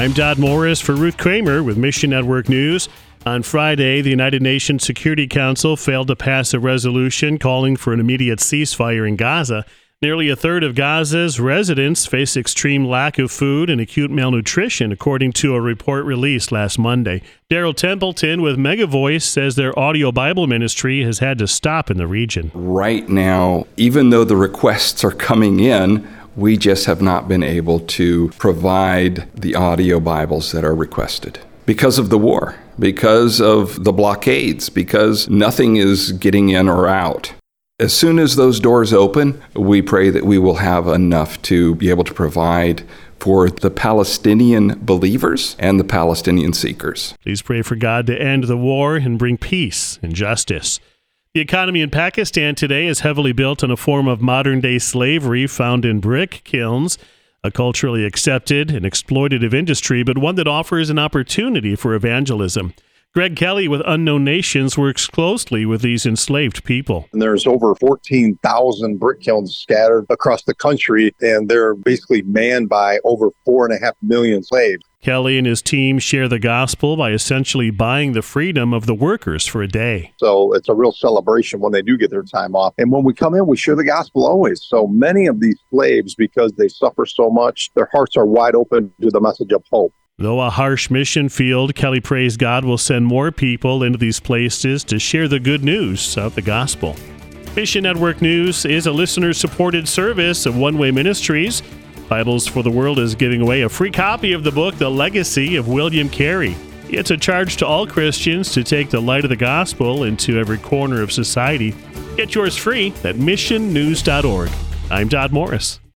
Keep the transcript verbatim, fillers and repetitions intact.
I'm Dodd Morris for Ruth Kramer with Mission Network News. On Friday, the United Nations Security Council failed to pass a resolution calling for an immediate ceasefire in Gaza. Nearly a third of Gaza's residents face extreme lack of food and acute malnutrition, according to a report released last Monday. Daryl Templeton with Mega Voice says their audio Bible ministry has had to stop in the region. Right now, even though the requests are coming in, we just have not been able to provide the audio Bibles that are requested because of the war, because of the blockades, because nothing is getting in or out. As soon as those doors open, we pray that we will have enough to be able to provide for the Palestinian believers and the Palestinian seekers. Please pray for God to end the war and bring peace and justice. The economy in Pakistan today is heavily built on a form of modern-day slavery found in brick kilns, a culturally accepted and exploitative industry, but one that offers an opportunity for evangelism. Greg Kelly with Unknown Nations works closely with these enslaved people. And there's over fourteen thousand brick kilns scattered across the country, and they're basically manned by over four and a half million slaves. Kelly and his team share the gospel by essentially buying the freedom of the workers for a day. So it's a real celebration when they do get their time off. And when we come in, we share the gospel always. So many of these slaves, because they suffer so much, their hearts are wide open to the message of hope. Though a harsh mission field, Kelly prays God will send more people into these places to share the good news of the gospel. Mission Network News is a listener-supported service of One Way Ministries. Bibles for the World is giving away a free copy of the book, The Legacy of William Carey. It's a charge to all Christians to take the light of the gospel into every corner of society. Get yours free at mission news dot org. I'm Dodd Morris.